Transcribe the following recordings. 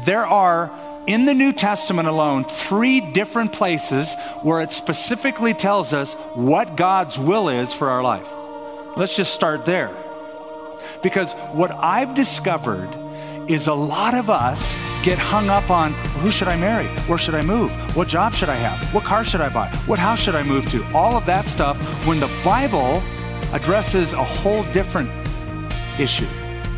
There are, in the New Testament alone, 3 different places where it specifically tells us what God's will is for our life. Let's just start there. Because what I've discovered is a lot of us get hung up on, who should I marry? Where should I move? What job should I have? What car should I buy? What house should I move to? All of that stuff, when the Bible addresses a whole different issue.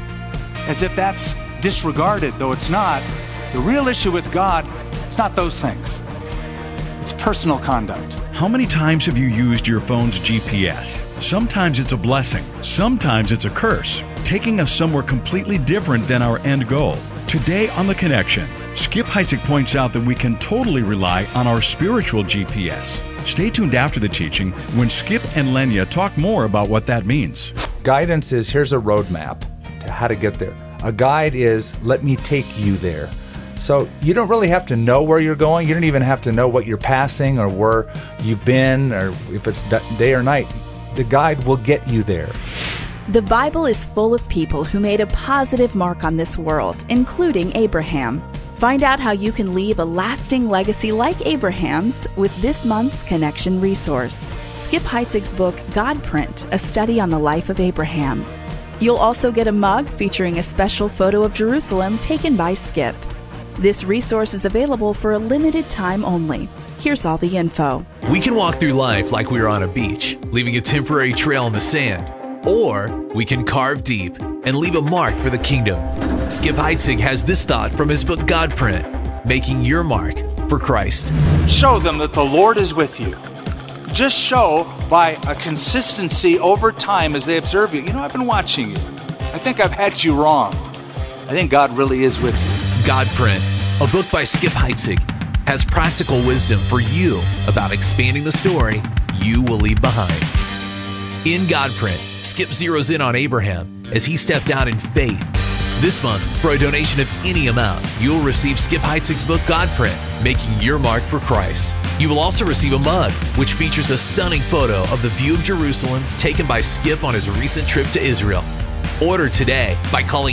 As if that's disregarded, though it's not. The real issue with God, it's not those things. It's personal conduct. How many times have you used your phone's GPS? Sometimes it's a blessing. Sometimes it's a curse, taking us somewhere completely different than our end goal. Today on The Connection, Skip Heitzig points out that we can totally rely on our spiritual GPS. Stay tuned after the teaching when Skip and Lenya talk more about what that means. Guidance is, here's a roadmap to how to get there. A guide is, let me take you there. So you don't really have to know where you're going. You don't even have to know what you're passing or where you've been or if it's day or night. The guide will get you there. The Bible is full of people who made a positive mark on this world, including Abraham. Find out how you can leave a lasting legacy like Abraham's with this month's Connection resource. Skip Heitzig's book, Godprint, a study on the life of Abraham. You'll also get a mug featuring a special photo of Jerusalem taken by Skip. This resource is available for a limited time only. Here's all the info. We can walk through life like we were on a beach, leaving a temporary trail in the sand. Or we can carve deep and leave a mark for the kingdom. Skip Heitzig has this thought from his book Godprint, making your mark for Christ. Show them that the Lord is with you. Just show by a consistency over time as they observe you. You know, I've been watching you. I think I've had you wrong. I think God really is with you. Godprint, a book by Skip Heitzig, has practical wisdom for you about expanding the story you will leave behind. In Godprint, Skip zeroes in on Abraham as he stepped out in faith. This month, for a donation of any amount, you'll receive Skip Heitzig's book Godprint, making your mark for Christ. You will also receive a mug, which features a stunning photo of the view of Jerusalem taken by Skip on his recent trip to Israel. Order today by calling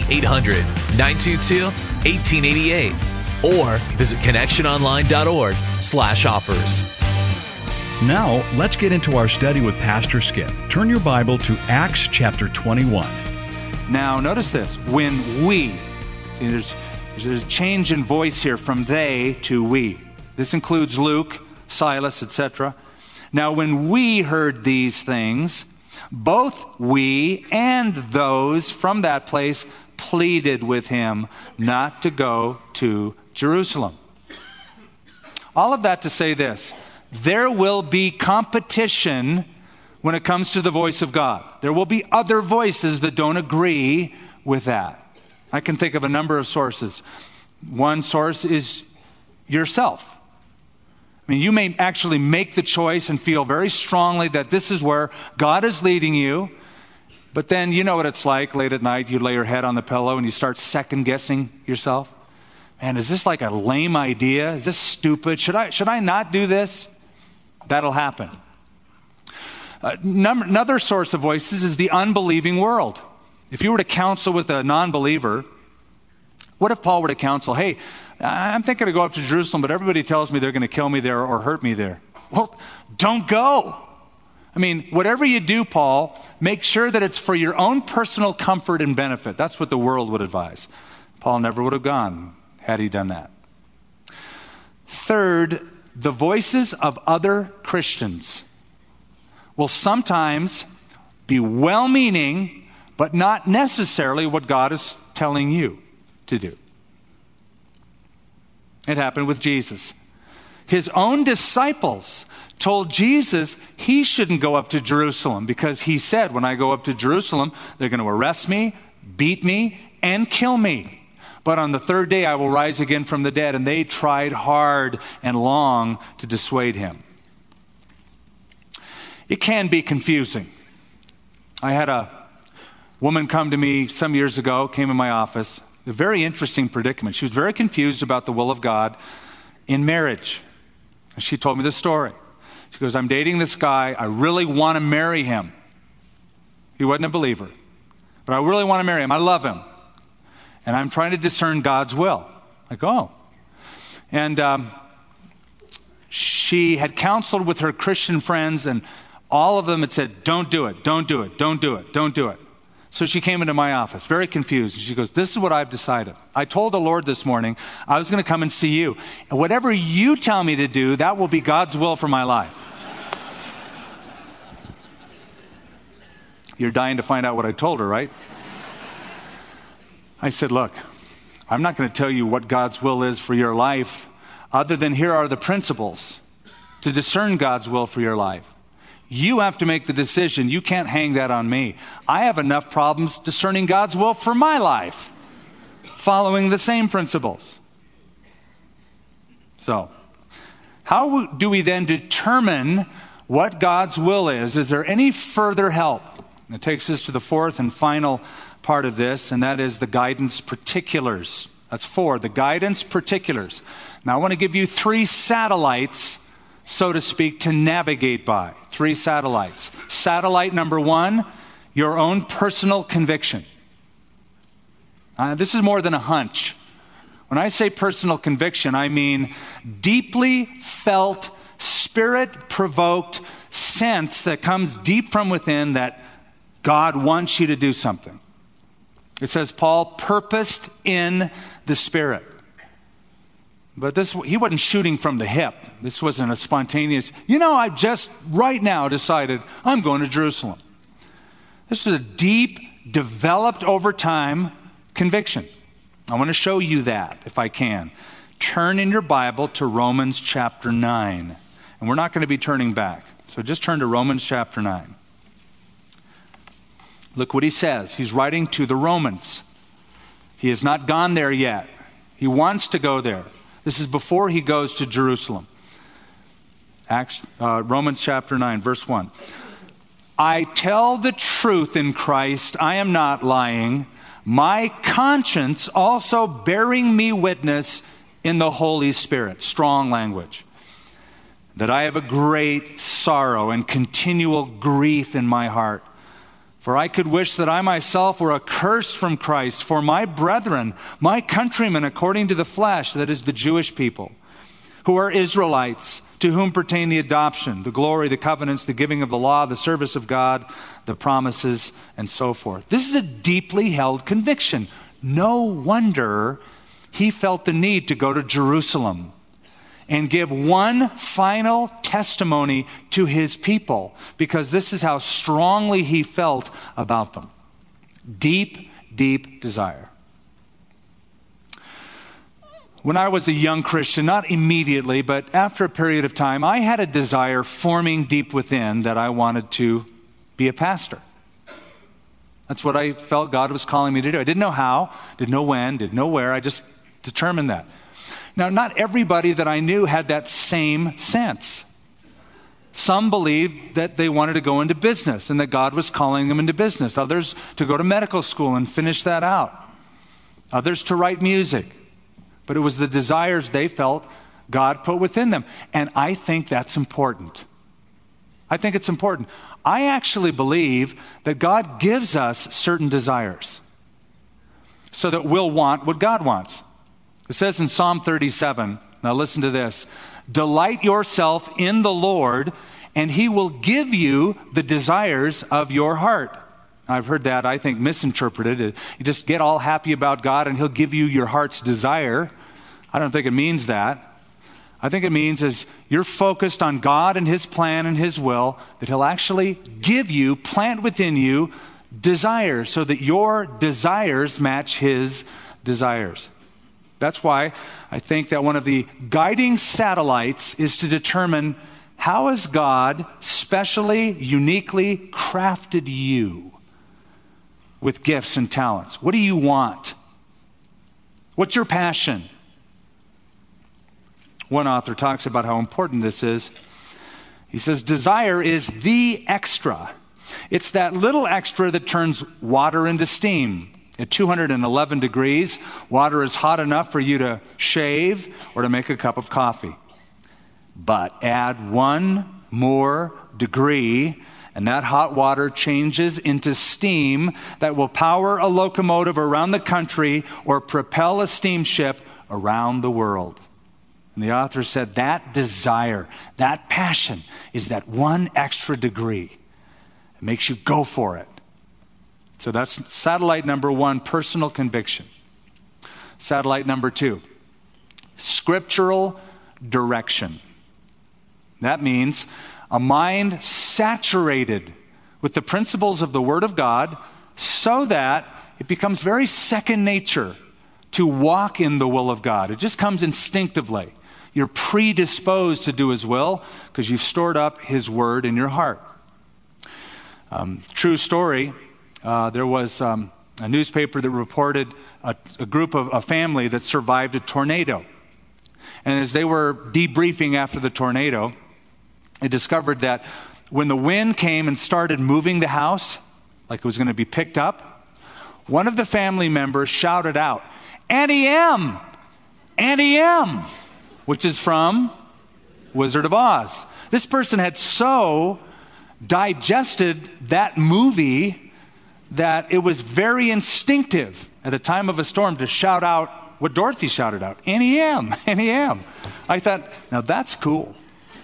800-922-1888 or visit connectiononline.org/offers. Now, let's get into our study with Pastor Skip. Turn your Bible to Acts chapter 21. Now, notice this. When we, see, there's a change in voice here from they to we. This includes Luke, Silas, etc. Now, when we heard these things, both we and those from that place pleaded with him not to go to Jerusalem. All of that to say this. There will be competition when it comes to the voice of God. There will be other voices that don't agree with that. I can think of a number of sources. One source is yourself. I mean, you may actually make the choice and feel very strongly that this is where God is leading you. But then you know what it's like late at night. You lay your head on the pillow and you start second guessing yourself. Man, is this like a lame idea? Is this stupid? Should I not do this? That'll happen. Another source of voices is the unbelieving world. If you were to counsel with a non-believer, what if Paul were to counsel, hey, I'm thinking to go up to Jerusalem, but everybody tells me they're going to kill me there or hurt me there. Well, don't go. I mean, whatever you do, Paul, make sure that it's for your own personal comfort and benefit. That's what the world would advise. Paul never would have gone had he done that. Third, the voices of other Christians will sometimes be well-meaning, but not necessarily what God is telling you to do. It happened with Jesus. His own disciples told Jesus he shouldn't go up to Jerusalem because he said, when I go up to Jerusalem, they're going to arrest me, beat me, and kill me. But on the third day, I will rise again from the dead. And they tried hard and long to dissuade him. It can be confusing. I had a woman come to me some years ago, came in my office, a very interesting predicament. She was very confused about the will of God in marriage. And she told me this story. She goes, I'm dating this guy. I really want to marry him. He wasn't a believer. But I really want to marry him. I love him. And I'm trying to discern God's will. I go, oh. And she had counseled with her Christian friends, and all of them had said, don't do it, don't do it, don't do it, don't do it. So she came into my office, very confused. She goes, this is what I've decided. I told the Lord this morning I was going to come and see you. And whatever you tell me to do, that will be God's will for my life. You're dying to find out what I told her, right? I said, look, I'm not going to tell you what God's will is for your life, other than here are the principles to discern God's will for your life. You have to make the decision. You can't hang that on me. I have enough problems discerning God's will for my life, following the same principles. So, how do we then determine what God's will is? Is there any further help? It takes us to the fourth and final part of this, and that is the guidance particulars. That's 4, the guidance particulars. Now I want to give you 3 satellites, so to speak, to navigate by. 3 satellites. Satellite number 1, your own personal conviction. This is more than a hunch. When I say personal conviction, I mean deeply felt, spirit-provoked sense that comes deep from within that God wants you to do something. It says Paul purposed in the Spirit. But he wasn't shooting from the hip. This wasn't a spontaneous, I've just right now decided I'm going to Jerusalem. This was a deep, developed over time conviction. I want to show you that, if I can. Turn in your Bible to Romans chapter 9. And we're not going to be turning back. So just turn to Romans chapter 9. Look what he says. He's writing to the Romans. He has not gone there yet. He wants to go there. This is before he goes to Jerusalem. Romans chapter 9, verse 1. I tell the truth in Christ, I am not lying. My conscience also bearing me witness in the Holy Spirit. Strong language. That I have a great sorrow and continual grief in my heart. For I could wish that I myself were accursed from Christ for my brethren, my countrymen according to the flesh, that is the Jewish people, who are Israelites, to whom pertain the adoption, the glory, the covenants, the giving of the law, the service of God, the promises, and so forth. This is a deeply held conviction. No wonder he felt the need to go to Jerusalem and give one final testimony to his people, because this is how strongly he felt about them. Deep, deep desire. When I was a young Christian, not immediately, but after a period of time, I had a desire forming deep within that I wanted to be a pastor. That's what I felt God was calling me to do. I didn't know how, didn't know when, didn't know where. I just determined that. Now, not everybody that I knew had that same sense. Some believed that they wanted to go into business and that God was calling them into business. Others to go to medical school and finish that out. Others to write music. But it was the desires they felt God put within them. And I think that's important. I think it's important. I actually believe that God gives us certain desires so that we'll want what God wants. It says in Psalm 37, now listen to this, delight yourself in the Lord, and he will give you the desires of your heart. I've heard that, I think, misinterpreted. You just get all happy about God and he'll give you your heart's desire. I don't think it means that. I think it means as you're focused on God and his plan and his will, that he'll actually give you, plant within you, desires so that your desires match his desires. That's why I think that one of the guiding satellites is to determine how has God specially, uniquely crafted you with gifts and talents. What do you want? What's your passion? One author talks about how important this is. He says, desire is the extra. It's that little extra that turns water into steam. At 211 degrees, water is hot enough for you to shave or to make a cup of coffee. But add one more degree, and that hot water changes into steam that will power a locomotive around the country or propel a steamship around the world. And the author said that desire, that passion is that one extra degree. It makes you go for it. So that's satellite number one, personal conviction. Satellite number two, scriptural direction. That means a mind saturated with the principles of the Word of God so that it becomes very second nature to walk in the will of God. It just comes instinctively. You're predisposed to do His will because you've stored up His Word in your heart. True story, there was a newspaper that reported a group of a family that survived a tornado. And as they were debriefing after the tornado, they discovered that when the wind came and started moving the house, like it was going to be picked up, one of the family members shouted out, "Auntie M! Auntie M!" which is from Wizard of Oz. This person had so digested that movie that it was very instinctive at the time of a storm to shout out what Dorothy shouted out, "Auntie M, Auntie M." I thought, now that's cool.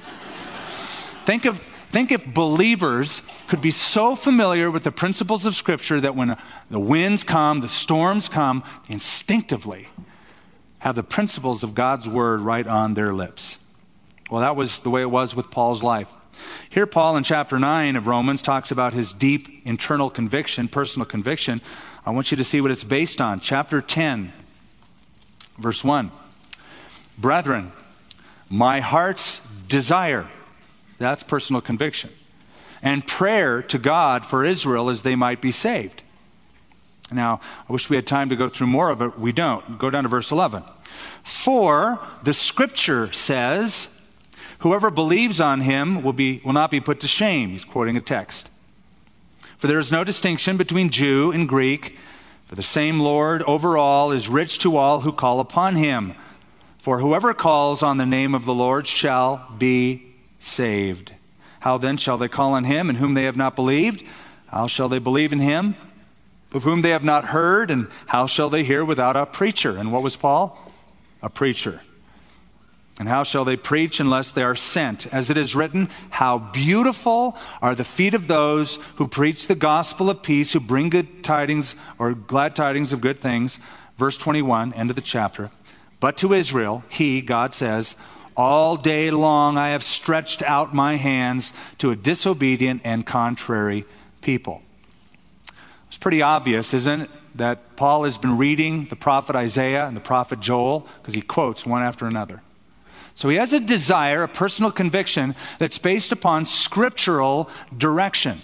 Think if believers could be so familiar with the principles of Scripture that when the winds come, the storms come, instinctively have the principles of God's Word right on their lips. Well, that was the way it was with Paul's life. Here Paul in chapter 9 of Romans talks about his deep internal conviction, personal conviction. I want you to see what it's based on. Chapter 10, verse 1. Brethren, my heart's desire, that's personal conviction, and prayer to God for Israel as they might be saved. Now, I wish we had time to go through more of it. We don't. Go down to verse 11. For the Scripture says, whoever believes on Him will not be put to shame. He's quoting a text. For there is no distinction between Jew and Greek, for the same Lord over all is rich to all who call upon Him. For whoever calls on the name of the Lord shall be saved. How then shall they call on Him in whom they have not believed? How shall they believe in Him of whom they have not heard? And how shall they hear without a preacher? And what was Paul? A preacher. And how shall they preach unless they are sent? As it is written, how beautiful are the feet of those who preach the gospel of peace, who bring good tidings or glad tidings of good things. Verse 21, end of the chapter. But to Israel, He, God says, all day long I have stretched out my hands to a disobedient and contrary people. It's pretty obvious, isn't it, that Paul has been reading the prophet Isaiah and the prophet Joel, because he quotes one after another. So he has a desire, a personal conviction that's based upon scriptural direction.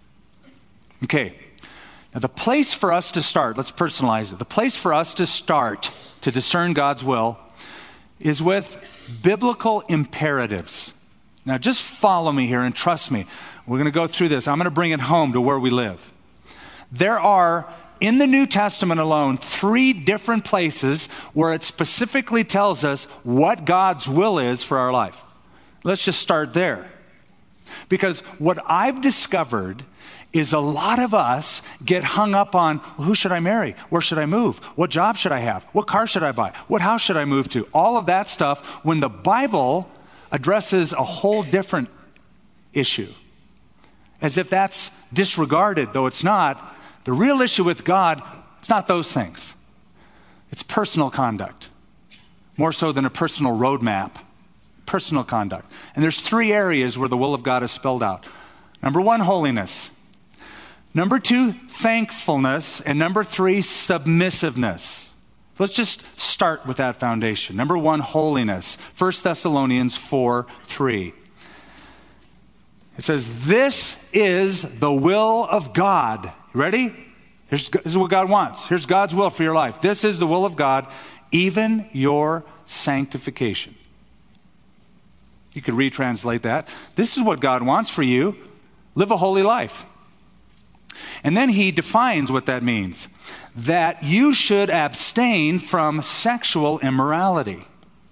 Okay, now the place for us to start, let's personalize it. The place for us to start to discern God's will is with biblical imperatives. Now just follow me here and trust me. We're going to go through this. I'm going to bring it home to where we live. There are, in the New Testament alone, 3 different places where it specifically tells us what God's will is for our life. Let's just start there. Because what I've discovered is a lot of us get hung up on, well, who should I marry? Where should I move? What job should I have? What car should I buy? What house should I move to? All of that stuff, when the Bible addresses a whole different issue. As if that's disregarded, though it's not. The real issue with God, it's not those things. It's personal conduct. More so than a personal roadmap. Personal conduct. And there's 3 areas where the will of God is spelled out. Number 1, holiness. Number 2, thankfulness. And number 3, submissiveness. Let's just start with that foundation. Number 1, holiness. 1 Thessalonians 4:3. It says, this is the will of God. You ready? This is what God wants. Here's God's will for your life. This is the will of God, even your sanctification. You could retranslate that. This is what God wants for you. Live a holy life. And then he defines what that means. That you should abstain from sexual immorality.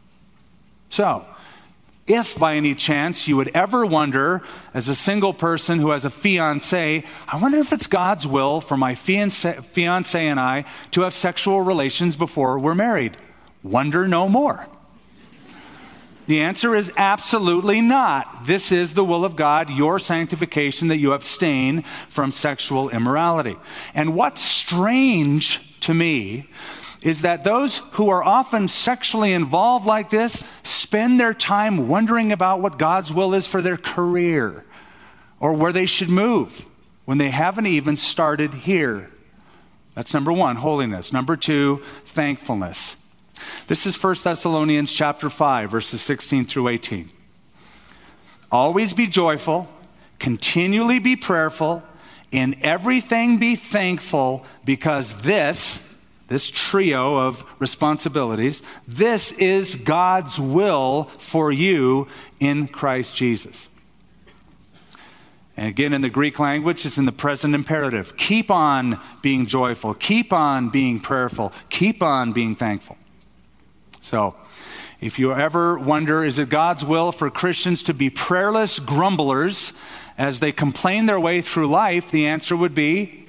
So, if by any chance you would ever wonder, as a single person who has a fiancé, I wonder if it's God's will for my fiancé and I to have sexual relations before we're married. wonder no more? The answer is absolutely not. This is the will of God, your sanctification, that you abstain from sexual immorality. And what's strange to me is that those who are often sexually involved like this spend their time wondering about what God's will is for their career or where they should move when they haven't even started here. That's number one, holiness. Number two, thankfulness. This is 1 Thessalonians chapter 5, verses 16 through 18. Always be joyful, continually be prayerful, in everything be thankful, because this trio of responsibilities, this is God's will for you in Christ Jesus. And again, in the Greek language, it's in the present imperative. Keep on being joyful. Keep on being prayerful. Keep on being thankful. So, if you ever wonder, is it God's will for Christians to be prayerless grumblers as they complain their way through life? The answer would be,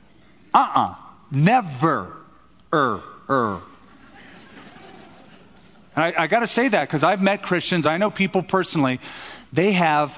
never. I got to say that because I've met Christians, I know people personally, they've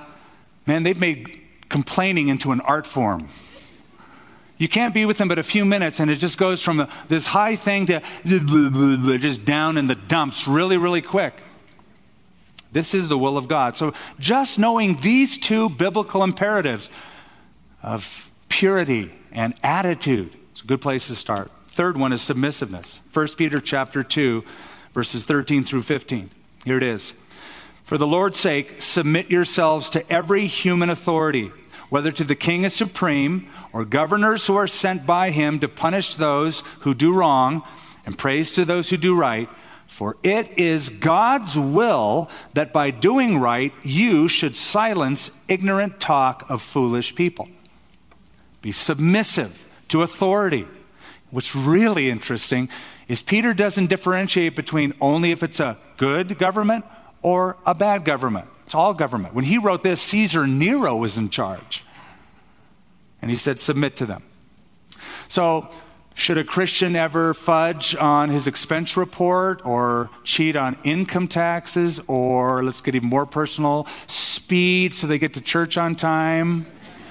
made complaining into an art form. You can't be with them but a few minutes and it just goes from this high thing to just down in the dumps really, really quick. This is the will of God. So just knowing these two biblical imperatives of purity and attitude, it's a good place to start. Third one is submissiveness. 1 Peter chapter 2, verses 13 through 15. Here it is. For the Lord's sake, submit yourselves to every human authority, whether to the king as supreme or governors who are sent by him to punish those who do wrong and praise to those who do right. For it is God's will that by doing right, you should silence ignorant talk of foolish people. Be submissive to authority. What's really interesting is Peter doesn't differentiate between only if it's a good government or a bad government. It's all government. When he wrote this, Caesar Nero was in charge. And he said, submit to them. So, should a Christian ever fudge on his expense report or cheat on income taxes or, let's get even more personal, speed so they get to church on time?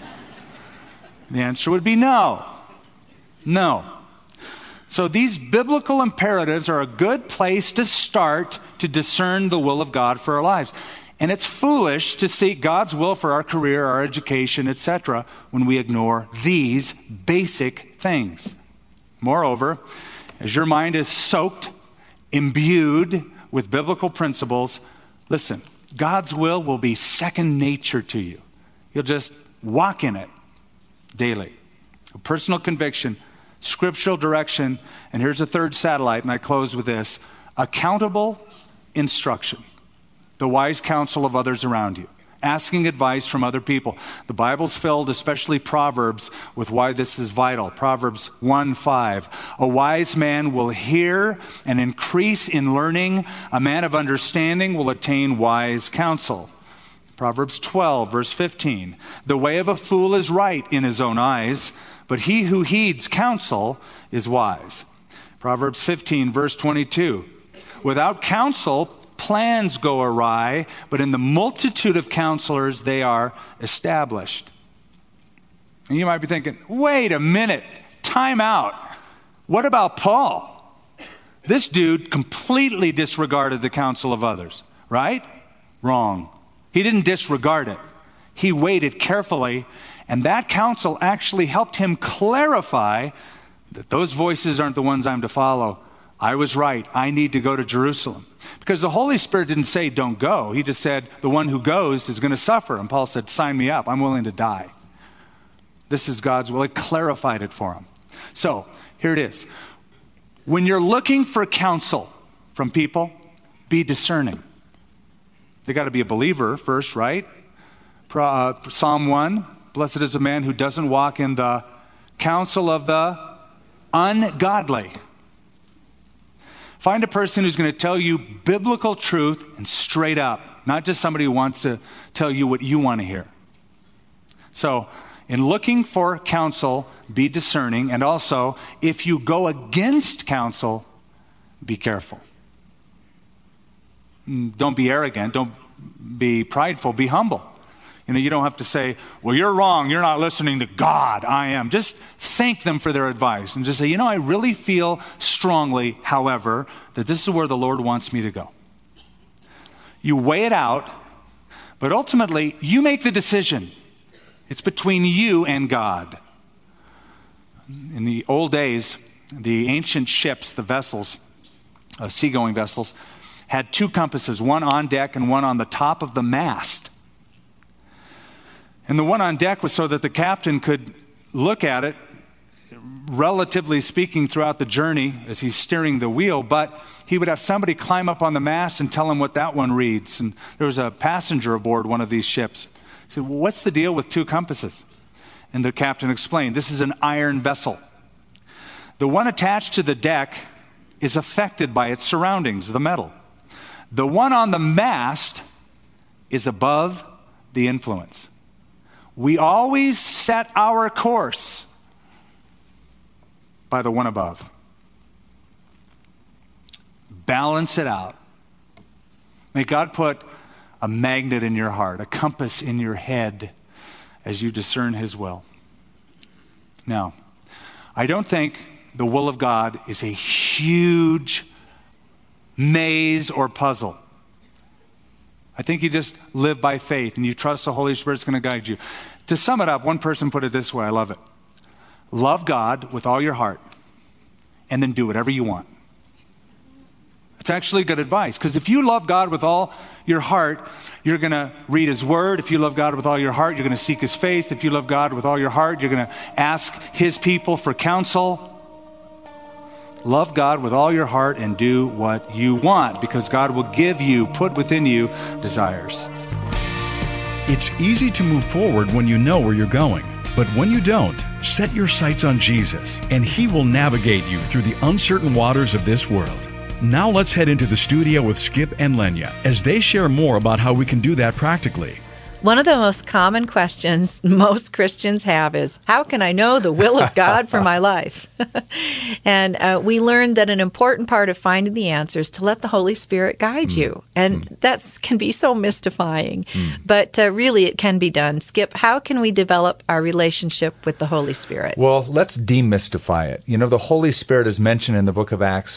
The answer would be no. No. So these biblical imperatives are a good place to start to discern the will of God for our lives. And it's foolish to seek God's will for our career, our education, etc., when we ignore these basic things. Moreover, as your mind is soaked, imbued with biblical principles, listen, God's will be second nature to you. You'll just walk in it daily. A personal conviction, scriptural direction, and here's a third satellite, and I close with this: accountable instruction, the wise counsel of others around you, asking advice from other people. The Bible's filled, especially Proverbs, with why this is vital. Proverbs 1:5, a wise man will hear and increase in learning. A man of understanding will attain wise counsel. Proverbs 12, verse 15, the way of a fool is right in his own eyes, but he who heeds counsel is wise. Proverbs 15, verse 22, without counsel, plans go awry, but in the multitude of counselors, they are established. And you might be thinking, wait a minute, time out. What about Paul? This dude completely disregarded the counsel of others, right? Wrong. He didn't disregard it. He waited carefully, and that counsel actually helped him clarify that those voices aren't the ones I'm to follow. I was right. I need to go to Jerusalem. Because the Holy Spirit didn't say don't go. He just said the one who goes is going to suffer. And Paul said, sign me up. I'm willing to die. This is God's will. It clarified it for him. So here it is. When you're looking for counsel from people, be discerning. They got to be a believer first, right? Psalm 1, blessed is a man who doesn't walk in the counsel of the ungodly. Find a person who's going to tell you biblical truth and straight up, not just somebody who wants to tell you what you want to hear. So, in looking for counsel, be discerning, and also, if you go against counsel, be careful. Don't be arrogant. Don't be prideful. Be humble. You don't have to say, well, you're wrong. You're not listening to God. I am. Just thank them for their advice and just say, I really feel strongly, however, that this is where the Lord wants me to go. You weigh it out, but ultimately, you make the decision. It's between you and God. In the old days, the ancient ships, the vessels, seagoing vessels, had two compasses, one on deck and one on the top of the mast. And the one on deck was so that the captain could look at it, relatively speaking, throughout the journey as he's steering the wheel, but he would have somebody climb up on the mast and tell him what that one reads. And there was a passenger aboard one of these ships. He said, well, what's the deal with two compasses? And the captain explained, this is an iron vessel. The one attached to the deck is affected by its surroundings, the metal. The one on the mast is above the influence. We always set our course by the one above. Balance it out. May God put a magnet in your heart, a compass in your head as you discern His will. Now, I don't think the will of God is a huge maze or puzzle. I think you just live by faith and you trust the Holy Spirit's going to guide you. To sum it up, one person put it this way, I love it. Love God with all your heart and then do whatever you want. It's actually good advice, because if you love God with all your heart, you're going to read His Word. If you love God with all your heart, you're going to seek His face. If you love God with all your heart, you're going to ask His people for counsel. Love God with all your heart and do what you want, because God will give you, put within you, desires. It's easy to move forward when you know where you're going. But when you don't, set your sights on Jesus, and He will navigate you through the uncertain waters of this world. Now let's head into the studio with Skip and Lenya as they share more about how we can do that practically. One of the most common questions most Christians have is, how can I know the will of God for my life? And we learned that an important part of finding the answer is to let the Holy Spirit guide you. And that can be so mystifying, but really it can be done. Skip, how can we develop our relationship with the Holy Spirit? Well, let's demystify it. The Holy Spirit is mentioned in the book of Acts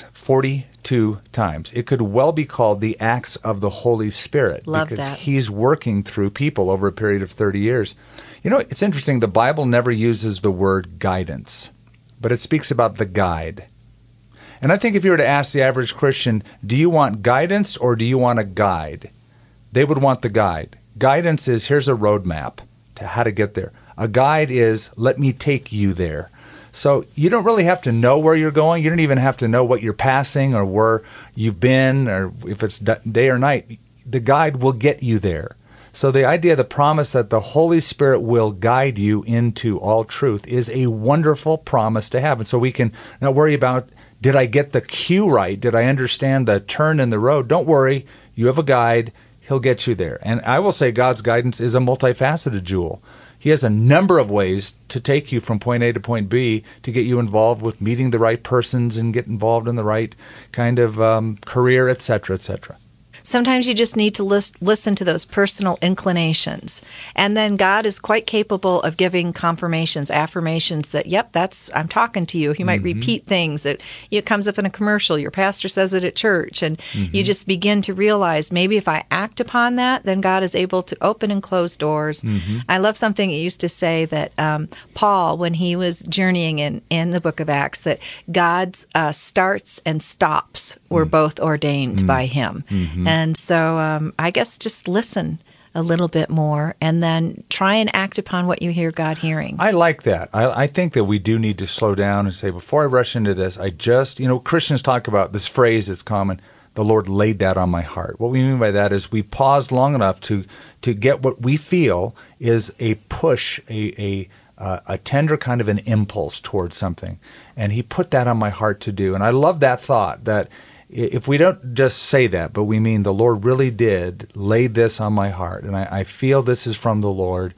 42 times. It could well be called the Acts of the Holy Spirit. Love because that. He's working through people over a period of 30 years. It's interesting. The Bible never uses the word guidance, but it speaks about the guide. And I think if you were to ask the average Christian, do you want guidance or do you want a guide? They would want the guide. Guidance is, here's a roadmap to how to get there. A guide is, let me take you there. So you don't really have to know where you're going. You don't even have to know what you're passing or where you've been or if it's day or night. The guide will get you there. So the idea, the promise that the Holy Spirit will guide you into all truth is a wonderful promise to have. And so we can not worry about, did I get the cue right? Did I understand the turn in the road? Don't worry. You have a guide. He'll get you there. And I will say God's guidance is a multifaceted jewel. He has a number of ways to take you from point A to point B to get you involved with meeting the right persons and get involved in the right kind of career, et cetera, et cetera. Sometimes you just need to listen to those personal inclinations. And then God is quite capable of giving confirmations, affirmations that, yep, I'm talking to you. He might repeat things that it comes up in a commercial. Your pastor says it at church. And you just begin to realize maybe if I act upon that, then God is able to open and close doors. I love something it used to say that Paul, when he was journeying in the book of Acts, that God's starts and stops were both ordained by Him. And so I guess just listen a little bit more and then try and act upon what you hear God hearing. I like that. I think that we do need to slow down and say, before I rush into this, Christians talk about this phrase that's common, the Lord laid that on my heart. What we mean by that is we paused long enough to get what we feel is a push, a tender kind of an impulse towards something. And He put that on my heart to do. And I love that thought, that if we don't just say that, but we mean the Lord really did lay this on my heart, and I feel this is from the Lord,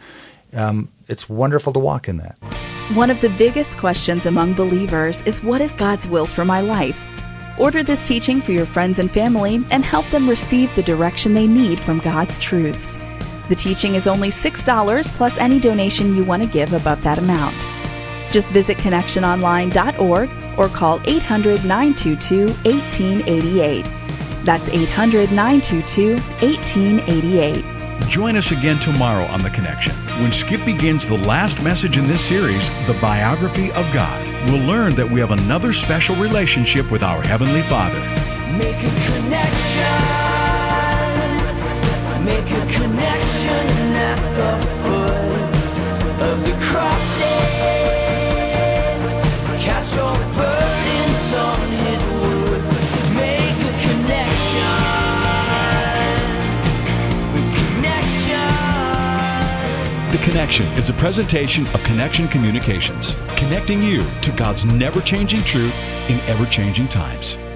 it's wonderful to walk in that. One of the biggest questions among believers is, what is God's will for my life? Order this teaching for your friends and family and help them receive the direction they need from God's truths. The teaching is only $6 plus any donation you want to give above that amount. Just visit connectiononline.org or call 800-922-1888. That's 800-922-1888. Join us again tomorrow on The Connection when Skip begins the last message in this series, The Biography of God. We'll learn that we have another special relationship with our Heavenly Father. Make a connection. Make a connection at the foot of the cross. Cast your burdens on His wood. Make a connection. The Connection is a presentation of Connection Communications, connecting you to God's never-changing truth in ever-changing times.